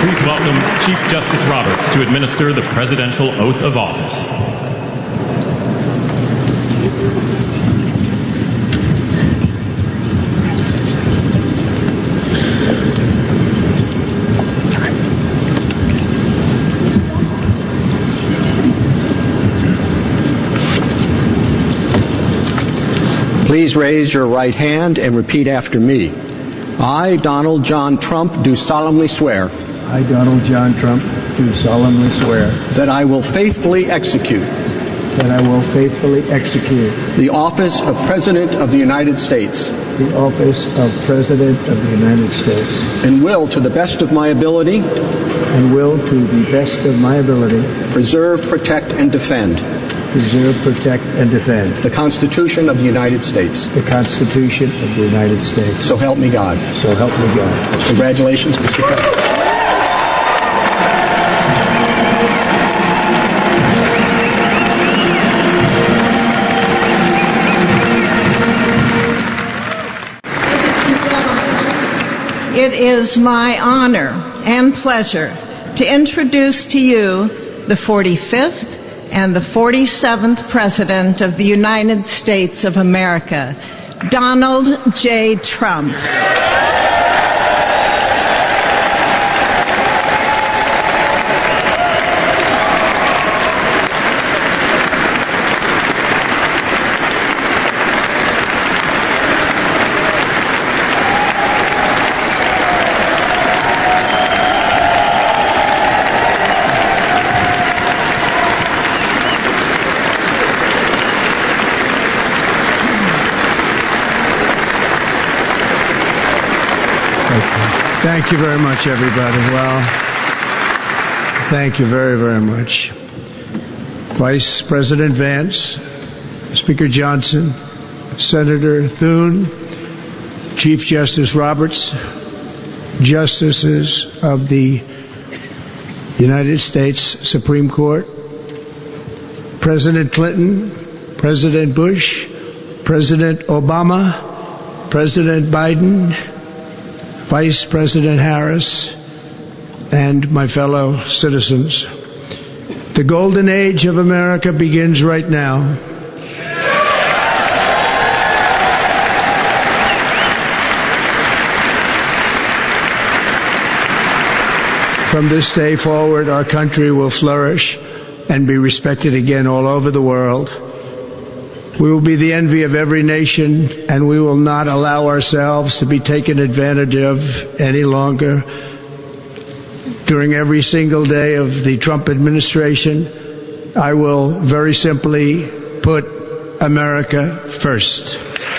please welcome Chief Justice Roberts to administer the presidential oath of office. Please raise your right hand and repeat after me. I, Donald John Trump, do solemnly swear. I, Donald John Trump, do solemnly swear. That I will faithfully execute. That I will faithfully execute. The office of President of the United States. The office of President of the United States. And will, to the best of my ability. And will, to the best of my ability. Preserve, protect, and defend. Preserve, protect, and defend. The Constitution of the United States. The Constitution of the United States. So help me God. So help me God. Congratulations, Mr. President. It is my honor and pleasure to introduce to you the 45th and the 47th President of the United States of America, Donald J. Trump. Thank you very much, everybody. Well, thank you very, very much. Vice President Vance, Speaker Johnson, Senator Thune, Chief Justice Roberts, Justices of the United States Supreme Court, President Clinton, President Bush, President Obama, President Biden, Vice President Harris, and my fellow citizens. The golden age of America begins right now. From this day forward, our country will flourish and be respected again all over the world. We will be the envy of every nation, and we will not allow ourselves to be taken advantage of any longer. During every single day of the Trump administration, I will very simply put America first.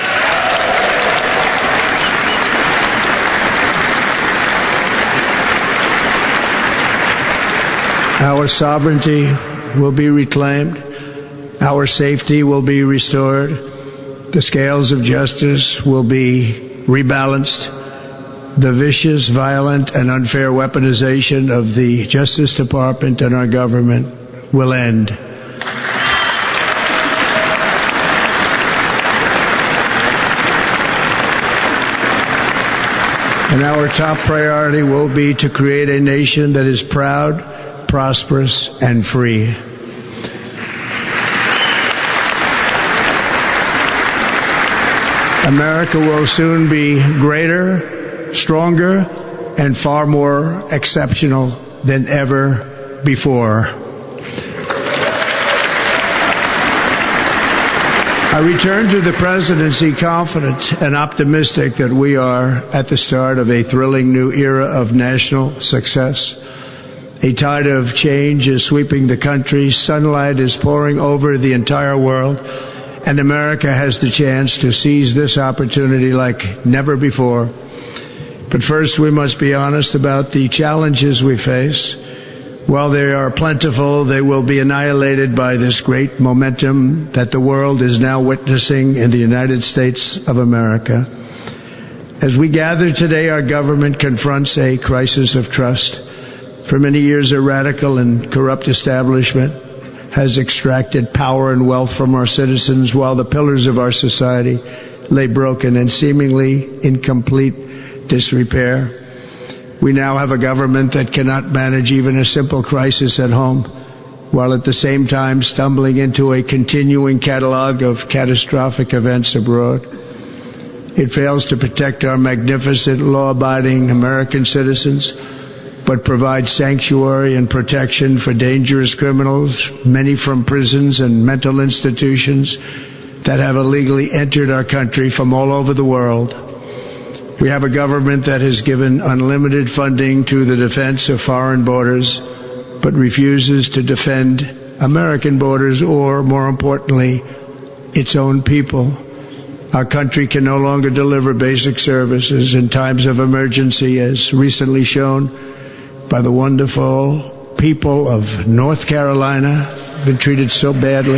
Our sovereignty will be reclaimed. Our safety will be restored. The scales of justice will be rebalanced. The vicious, violent, and unfair weaponization of the Justice Department and our government will end. And our top priority will be to create a nation that is proud, prosperous, and free. America will soon be greater, stronger, and far more exceptional than ever before. I return to the presidency confident and optimistic that we are at the start of a thrilling new era of national success. A tide of change is sweeping the country. Sunlight is pouring over the entire world. And America has the chance to seize this opportunity like never before. But first, we must be honest about the challenges we face. While they are plentiful, they will be annihilated by this great momentum that the world is now witnessing in the United States of America. As we gather today, our government confronts a crisis of trust. For many years, a radical and corrupt establishment has extracted power and wealth from our citizens while the pillars of our society lay broken and seemingly in complete disrepair. We now have a government that cannot manage even a simple crisis at home, while at the same time stumbling into a continuing catalog of catastrophic events abroad. It fails to protect our magnificent, law-abiding American citizens, but provides sanctuary and protection for dangerous criminals, many from prisons and mental institutions that have illegally entered our country from all over the world. We have a government that has given unlimited funding to the defense of foreign borders, but refuses to defend American borders or, more importantly, its own people. Our country can no longer deliver basic services in times of emergency, as recently shown by the wonderful people of North Carolina, been treated so badly.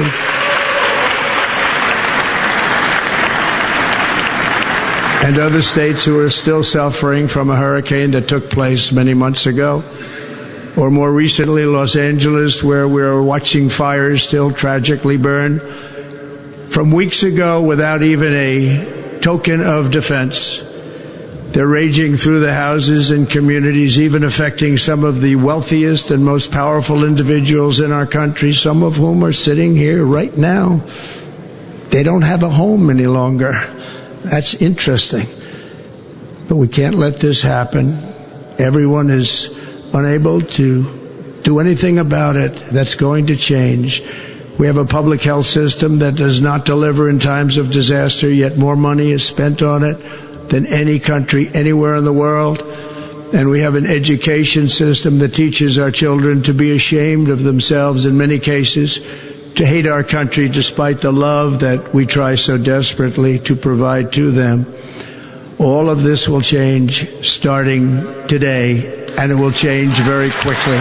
And other states who are still suffering from a hurricane that took place many months ago. Or more recently, Los Angeles, where we're watching fires still tragically burn from weeks ago without even a token of defense. They're raging through the houses and communities, even affecting some of the wealthiest and most powerful individuals in our country, some of whom are sitting here right now. They don't have a home any longer. That's interesting. But we can't let this happen. Everyone is unable to do anything about it. That's going to change. We have a public health system that does not deliver in times of disaster, yet more money is spent on it than any country anywhere in the world. And we have an education system that teaches our children to be ashamed of themselves in many cases, to hate our country despite the love that we try so desperately to provide to them. All of this will change starting today, and it will change very quickly.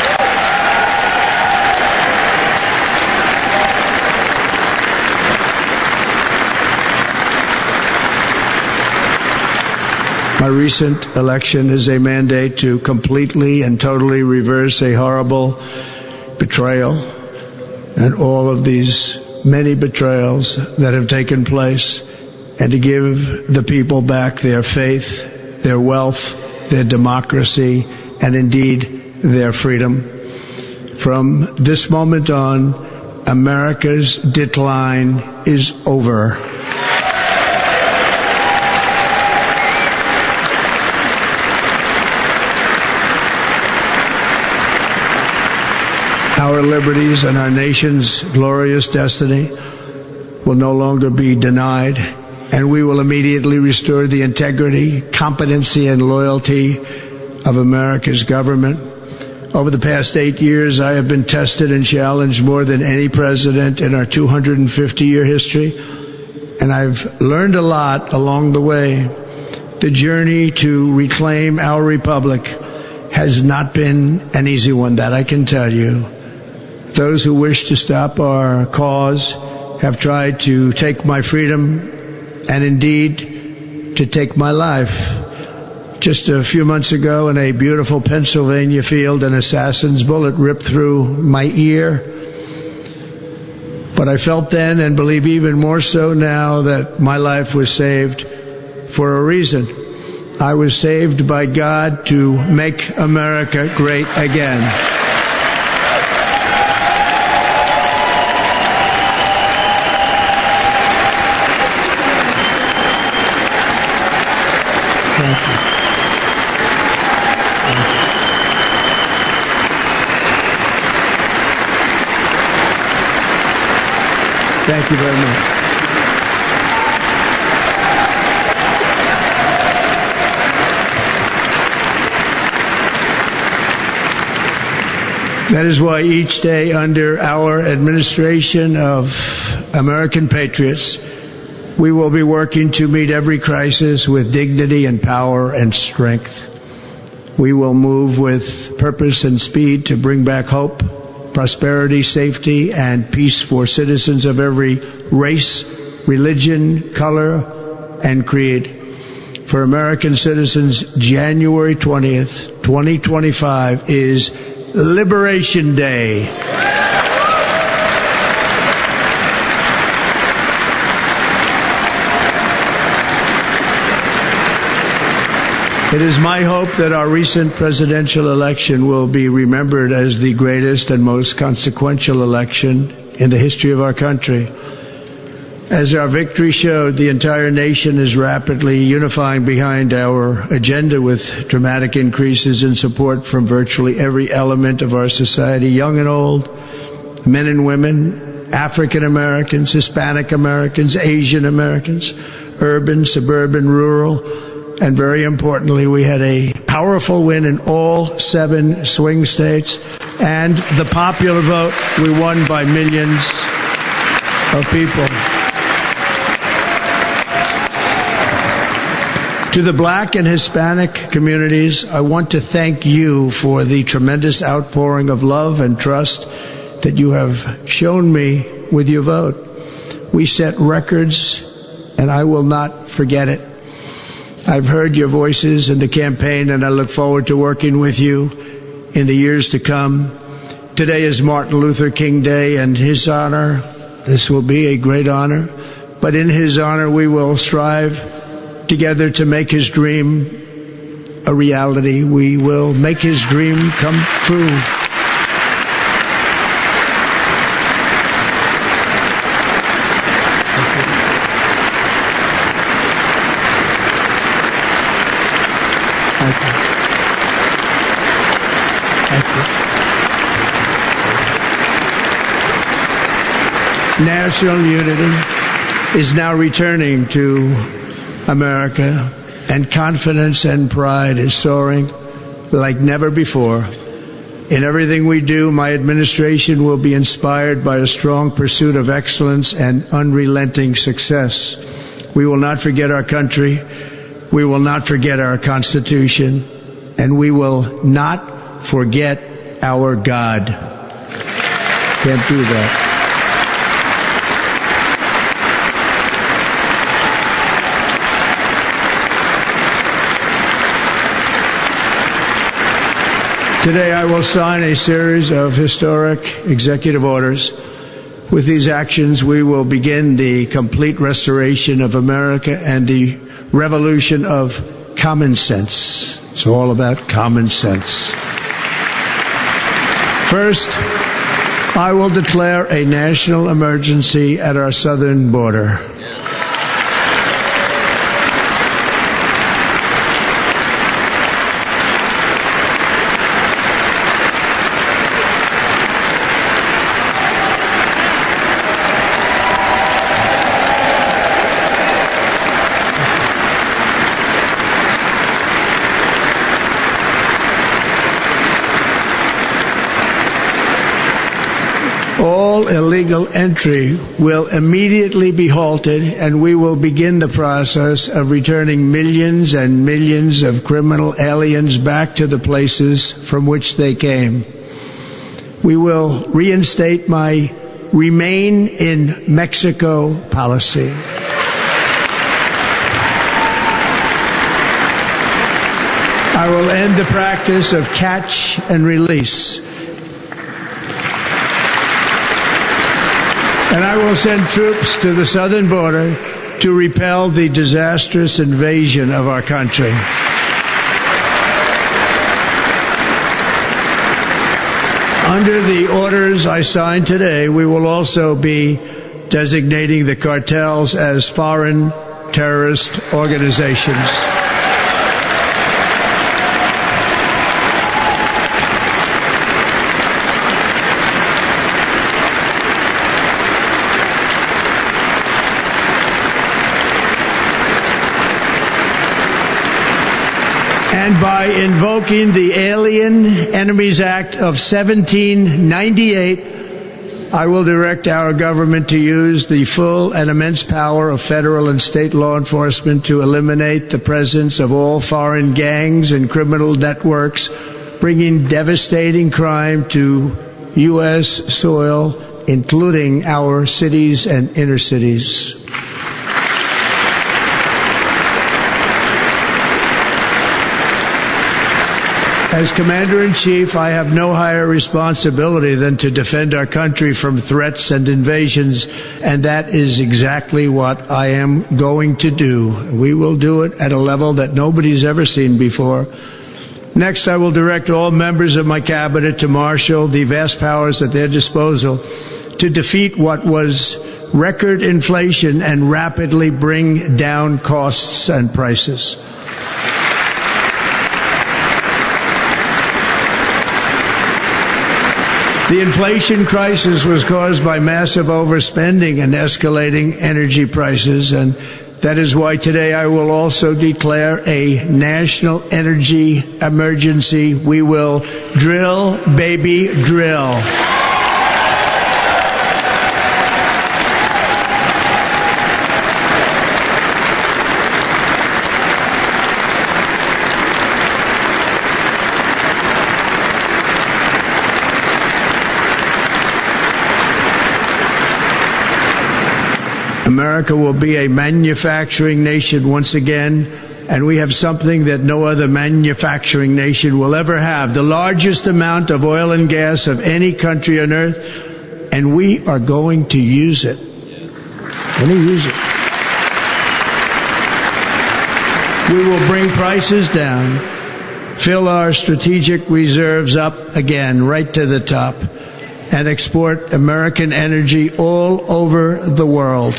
My recent election is a mandate to completely and totally reverse a horrible betrayal and all of these many betrayals that have taken place, and to give the people back their faith, their wealth, their democracy, and indeed their freedom. From this moment on, America's decline is over. Our liberties and our nation's glorious destiny will no longer be denied, and we will immediately restore the integrity, competency, and loyalty of America's government. Over the past 8 years, I have been tested and challenged more than any president in our 250-year history, and I've learned a lot along the way. The journey to reclaim our republic has not been an easy one, that I can tell you. Those who wish to stop our cause have tried to take my freedom and indeed to take my life. Just a few months ago in a beautiful Pennsylvania field, an assassin's bullet ripped through my ear. But I felt then, and believe even more so now, that my life was saved for a reason. I was saved by God to make America great again. Thank you very much. That is why each day under our administration of American patriots, we will be working to meet every crisis with dignity and power and strength. We will move with purpose and speed to bring back hope, prosperity, safety, and peace for citizens of every race, religion, color, and creed. For American citizens, January 20th, 2025 is Liberation Day. It is my hope that our recent presidential election will be remembered as the greatest and most consequential election in the history of our country. As our victory showed, the entire nation is rapidly unifying behind our agenda with dramatic increases in support from virtually every element of our society, young and old, men and women, African Americans, Hispanic Americans, Asian Americans, urban, suburban, rural, and very importantly, we had a powerful win in all 7 swing states, and the popular vote, we won by millions of people. To the Black and Hispanic communities, I want to thank you for the tremendous outpouring of love and trust that you have shown me with your vote. We set records, and I will not forget it. I've heard your voices in the campaign, and I look forward to working with you in the years to come. Today is Martin Luther King Day, and his honor, this will be a great honor, but in his honor we will strive together to make his dream a reality. We will make his dream come true. National unity is now returning to America, and confidence and pride is soaring like never before. In everything we do, my administration will be inspired by a strong pursuit of excellence and unrelenting success. We will not forget our country. We will not forget our Constitution, and we will not forget our God. Can't do that. Today I will sign a series of historic executive orders. With these actions, we will begin the complete restoration of America and the revolution of common sense. It's all about common sense. First, I will declare a national emergency at our southern border. All illegal entry will immediately be halted, and we will begin the process of returning millions and millions of criminal aliens back to the places from which they came. We will reinstate my Remain in Mexico policy. I will end the practice of catch and release. And I will send troops to the southern border to repel the disastrous invasion of our country. Under the orders I signed today, we will also be designating the cartels as foreign terrorist organizations. And by invoking the Alien Enemies Act of 1798, I will direct our government to use the full and immense power of federal and state law enforcement to eliminate the presence of all foreign gangs and criminal networks, bringing devastating crime to U.S. soil, including our cities and inner cities. As Commander-in-Chief, I have no higher responsibility than to defend our country from threats and invasions, and that is exactly what I am going to do. We will do it at a level that nobody's ever seen before. Next, I will direct all members of my cabinet to marshal the vast powers at their disposal to defeat what was record inflation and rapidly bring down costs and prices. The inflation crisis was caused by massive overspending and escalating energy prices, and that is why today I will also declare a national energy emergency. We will drill, baby, drill. America will be a manufacturing nation once again, and we have something that no other manufacturing nation will ever have, the largest amount of oil and gas of any country on earth, and we are going to use it. We're going to use it. We will bring prices down, fill our strategic reserves up again, right to the top, and export American energy all over the world.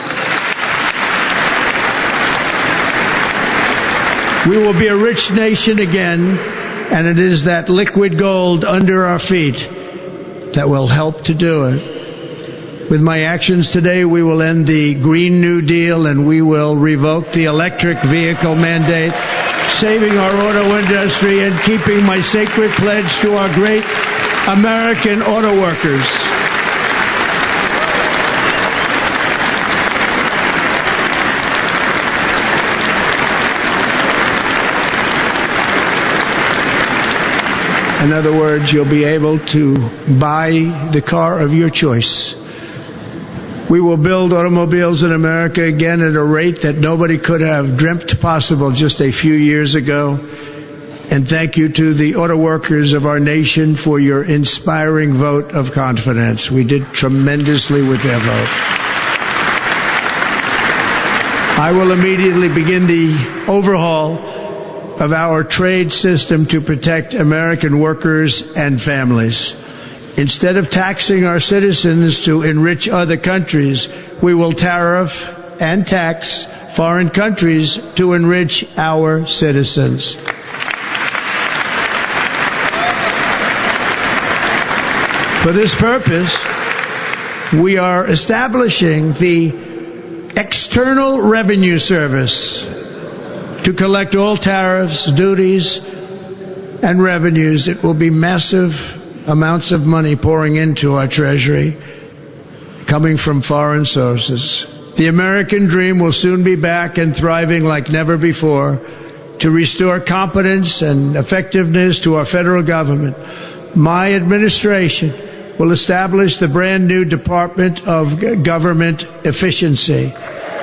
We will be a rich nation again, and it is that liquid gold under our feet that will help to do it. With my actions today, we will end the Green New Deal and we will revoke the electric vehicle mandate, saving our auto industry and keeping my sacred pledge to our great American auto workers. In other words, you'll be able to buy the car of your choice. We will build automobiles in America again at a rate that nobody could have dreamt possible just a few years ago. And thank you to the auto workers of our nation for your inspiring vote of confidence. We did tremendously with their vote. I will immediately begin the overhaul of our trade system to protect American workers and families. Instead of taxing our citizens to enrich other countries, we will tariff and tax foreign countries to enrich our citizens. For this purpose, we are establishing the External Revenue Service to collect all tariffs, duties, and revenues. It will be massive amounts of money pouring into our treasury, coming from foreign sources. The American dream will soon be back and thriving like never before to restore competence and effectiveness to our federal government. My administration will establish the brand new Department of Government Efficiency.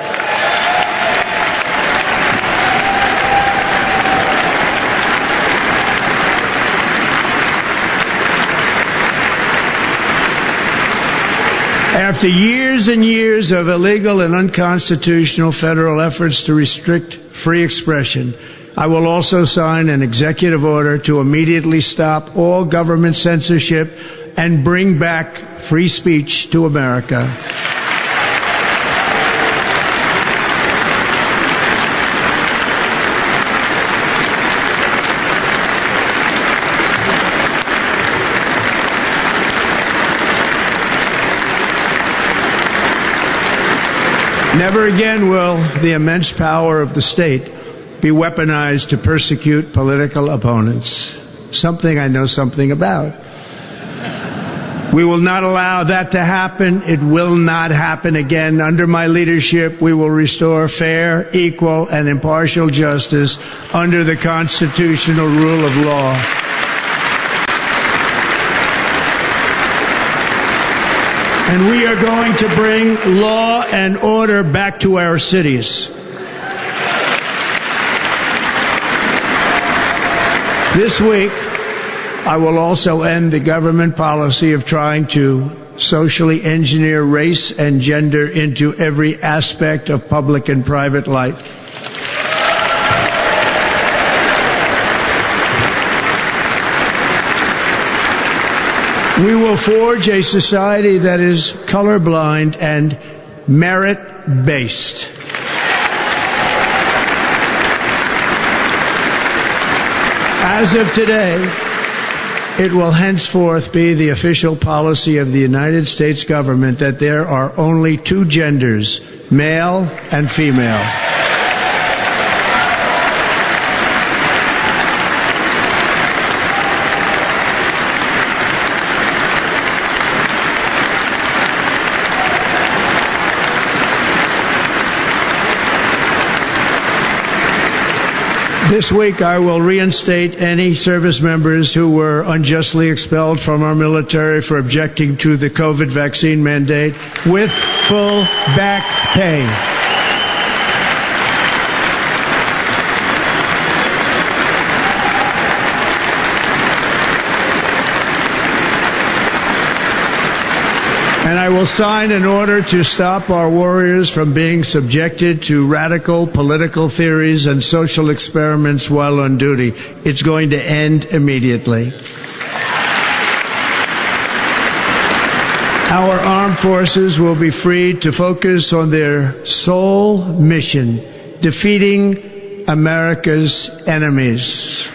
After years and years of illegal and unconstitutional federal efforts to restrict free expression, I will also sign an executive order to immediately stop all government censorship and bring back free speech to America. Never again will the immense power of the state be weaponized to persecute political opponents. Something I know something about. We will not allow that to happen. It will not happen again. Under my leadership, we will restore fair, equal, and impartial justice under the constitutional rule of law. And we are going to bring law and order back to our cities. This week, I will also end the government policy of trying to socially engineer race and gender into every aspect of public and private life. We will forge a society that is colorblind and merit-based. As of today, it will henceforth be the official policy of the United States government that there are only two genders, male and female. This week, I will reinstate any service members who were unjustly expelled from our military for objecting to the COVID vaccine mandate with full back pay. And I will sign an order to stop our warriors from being subjected to radical political theories and social experiments while on duty. It's going to end immediately. Our armed forces will be free to focus on their sole mission, defeating America's enemies.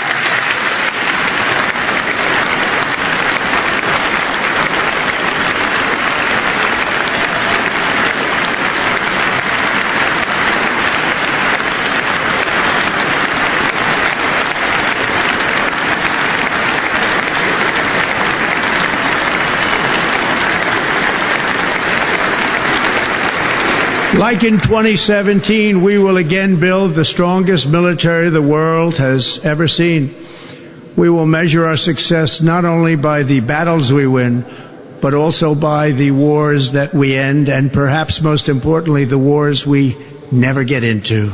Like in 2017, we will again build the strongest military the world has ever seen. We will measure our success not only by the battles we win, but also by the wars that we end, and perhaps most importantly, the wars we never get into.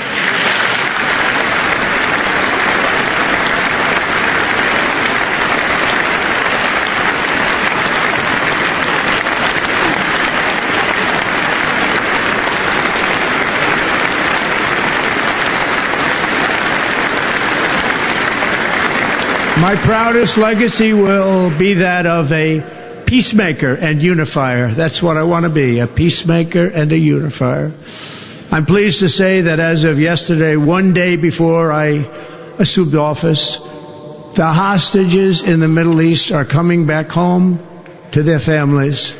My proudest legacy will be that of a peacemaker and unifier. That's what I want to be, a peacemaker and a unifier. I'm pleased to say that as of yesterday, one day before I assumed office, the hostages in the Middle East are coming back home to their families.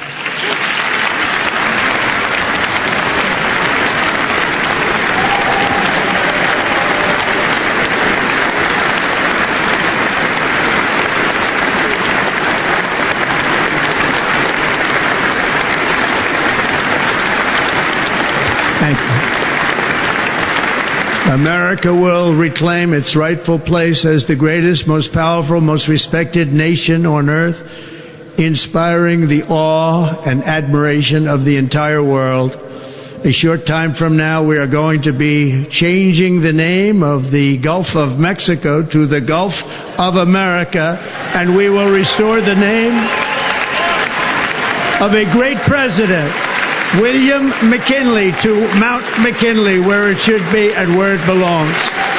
America will reclaim its rightful place as the greatest, most powerful, most respected nation on earth, inspiring the awe and admiration of the entire world. A short time from now, we are going to be changing the name of the Gulf of Mexico to the Gulf of America, and we will restore the name of a great president, William McKinley, to Mount McKinley, where it should be and where it belongs.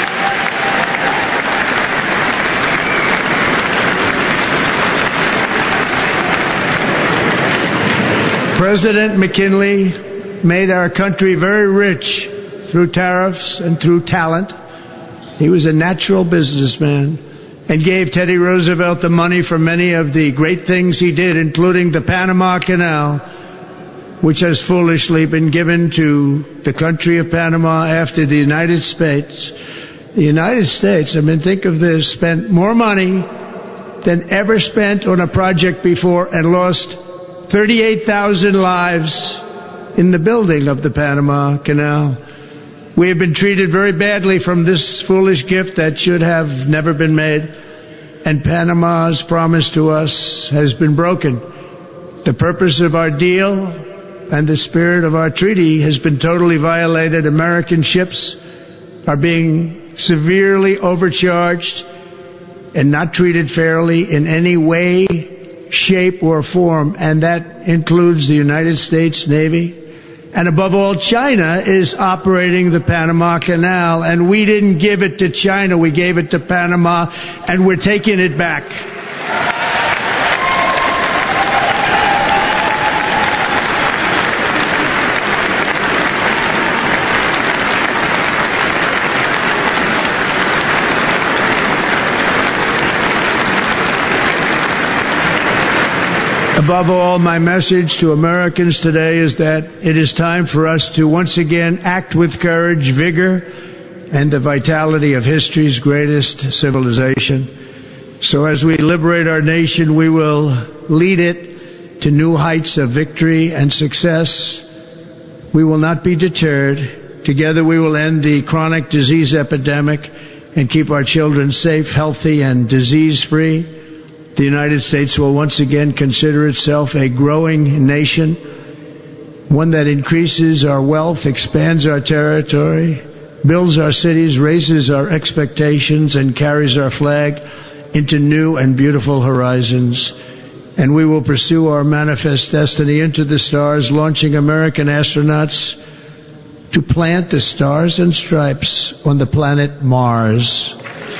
President McKinley made our country very rich through tariffs and through talent. He was a natural businessman and gave Teddy Roosevelt the money for many of the great things he did, including the Panama Canal, which has foolishly been given to the country of Panama after the United States. The United States, I mean, think of this, spent more money than ever spent on a project before and lost 38,000 lives in the building of the Panama Canal. We have been treated very badly from this foolish gift that should have never been made, and Panama's promise to us has been broken. The purpose of our deal and the spirit of our treaty has been totally violated. American ships are being severely overcharged and not treated fairly in any way, shape, or form, and that includes the United States Navy. And above all, China is operating the Panama Canal, and we didn't give it to China, we gave it to Panama, and we're taking it back. Above all, my message to Americans today is that it is time for us to once again act with courage, vigor, and the vitality of history's greatest civilization. So as we liberate our nation, we will lead it to new heights of victory and success. We will not be deterred. Together we will end the chronic disease epidemic and keep our children safe, healthy, and disease-free. The United States will once again consider itself a growing nation, one that increases our wealth, expands our territory, builds our cities, raises our expectations, and carries our flag into new and beautiful horizons. And we will pursue our manifest destiny into the stars, launching American astronauts to plant the stars and stripes on the planet Mars.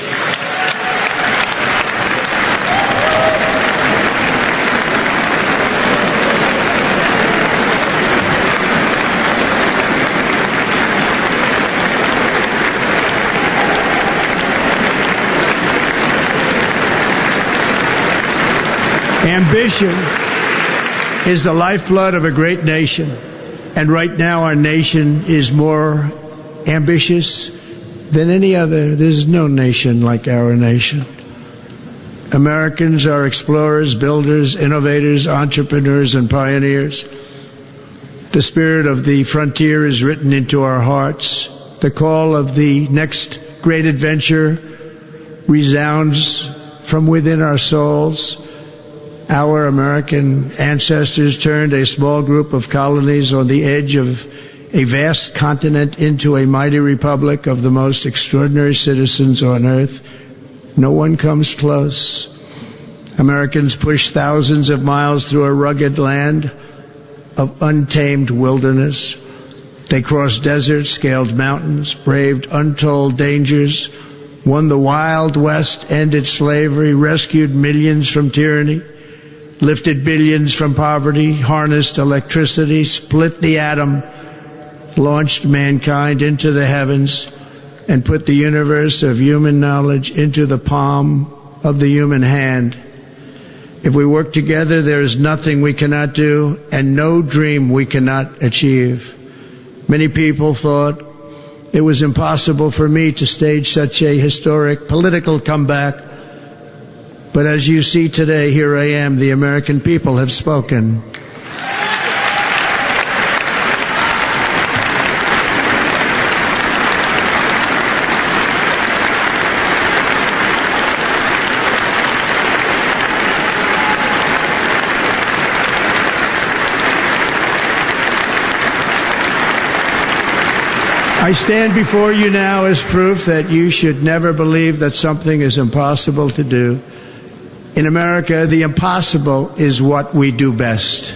Ambition is the lifeblood of a great nation, and right now our nation is more ambitious than any other. There's no nation like our nation. Americans are explorers, builders, innovators, entrepreneurs, and pioneers. The spirit of the frontier is written into our hearts. The call of the next great adventure resounds from within our souls. Our American ancestors turned a small group of colonies on the edge of a vast continent into a mighty republic of the most extraordinary citizens on earth. No one comes close. Americans pushed thousands of miles through a rugged land of untamed wilderness. They crossed deserts, scaled mountains, braved untold dangers, won the Wild West, ended slavery, rescued millions from tyranny, lifted billions from poverty, harnessed electricity, split the atom, launched mankind into the heavens, and put the universe of human knowledge into the palm of the human hand. If we work together, there is nothing we cannot do and no dream we cannot achieve. Many people thought it was impossible for me to stage such a historic political comeback. But as you see today, here I am. The American people have spoken. I stand before you now as proof that you should never believe that something is impossible to do. In America, the impossible is what we do best.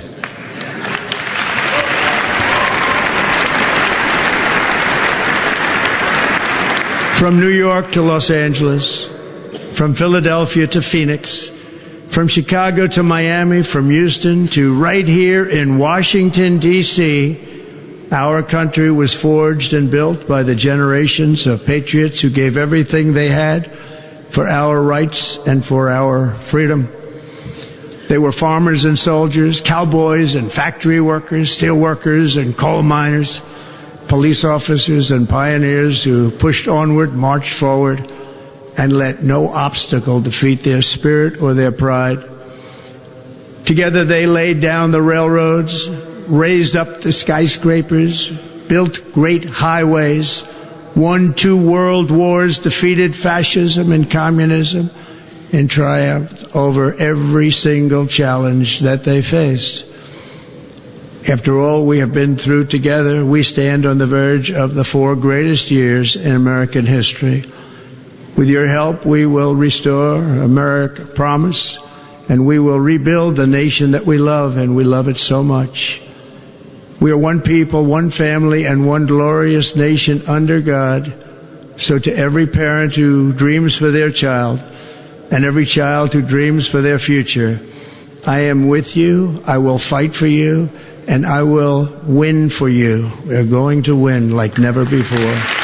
From New York to Los Angeles, from Philadelphia to Phoenix, from Chicago to Miami, from Houston to right here in Washington, D.C., our country was forged and built by the generations of patriots who gave everything they had for our rights and for our freedom. They were farmers and soldiers, cowboys and factory workers, steel workers and coal miners, police officers and pioneers who pushed onward, marched forward, and let no obstacle defeat their spirit or their pride. Together they laid down the railroads, raised up the skyscrapers, built great highways, won 2 world wars, defeated fascism and communism, and triumphed over every single challenge that they faced. After all we have been through together, we stand on the verge of the 4 greatest years in American history. With your help, we will restore America promise, and we will rebuild the nation that we love, and we love it so much. We are one people, one family, and one glorious nation under God. So to every parent who dreams for their child, and every child who dreams for their future, I am with you, I will fight for you, and I will win for you. We are going to win like never before.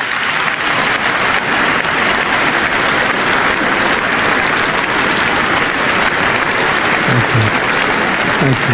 Thank you.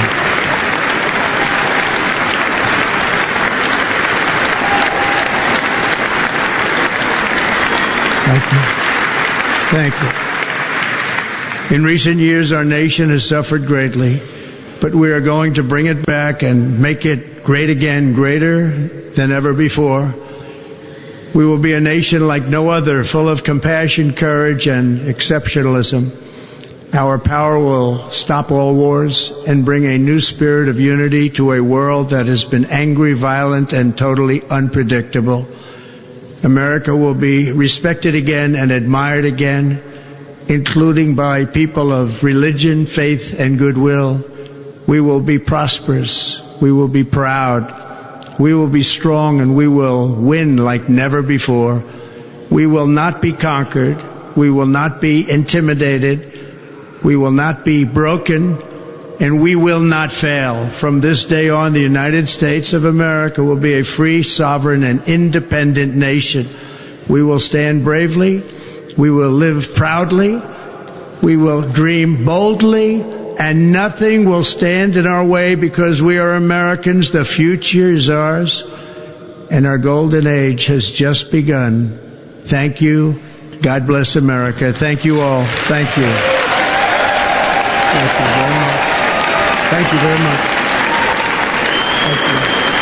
Thank you. In recent years, our nation has suffered greatly, but we are going to bring it back and make it great again, greater than ever before. We will be a nation like no other, full of compassion, courage, and exceptionalism. Our power will stop all wars and bring a new spirit of unity to a world that has been angry, violent, and totally unpredictable. America will be respected again and admired again, including by people of religion, faith, and goodwill. We will be prosperous. We will be proud. We will be strong, and we will win like never before. We will not be conquered. We will not be intimidated. We will not be broken, and we will not fail. From this day on, the United States of America will be a free, sovereign, and independent nation. We will stand bravely. We will live proudly. We will dream boldly, and nothing will stand in our way because we are Americans. The future is ours, and our golden age has just begun. Thank you. God bless America. Thank you all. Thank you. Thank you very much. Thank you very much. Thank you.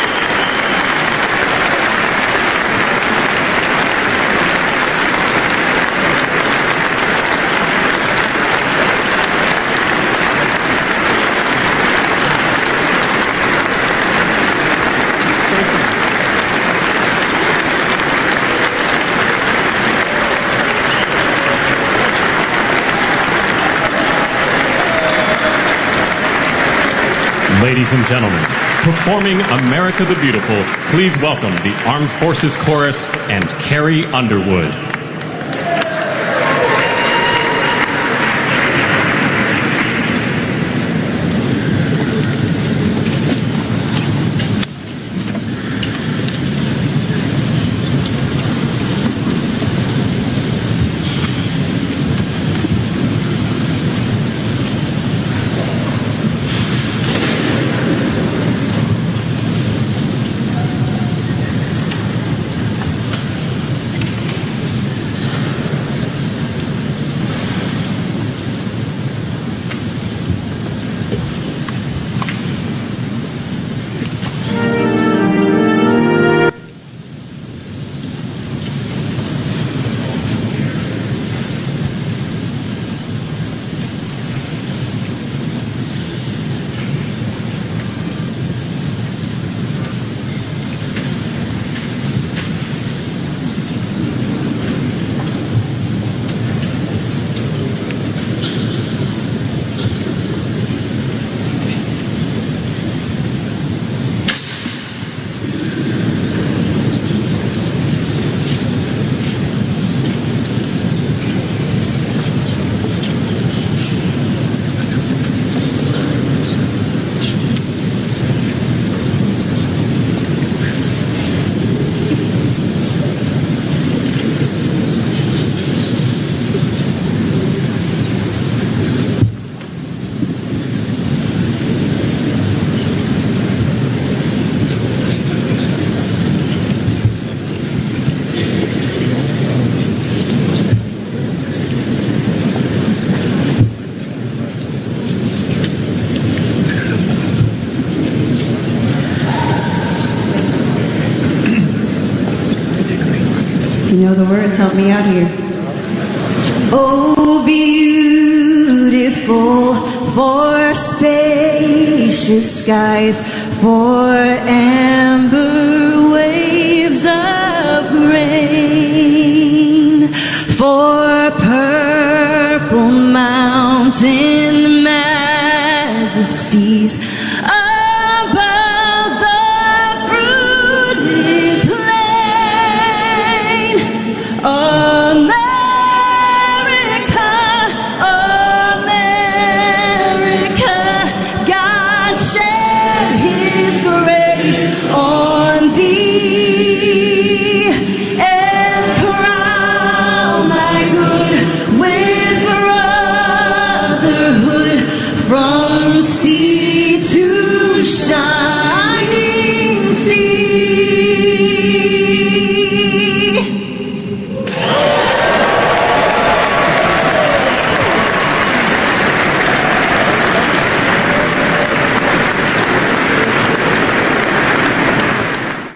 Ladies and gentlemen, performing America the Beautiful, please welcome the Armed Forces Chorus and Carrie Underwood. You know the words, help me out here. Oh, beautiful for spacious skies, for amber waves of grain, for purple mountain majesties above the fruited plain. America, America, God shed His grace on thee and crown thy good with brotherhood from sea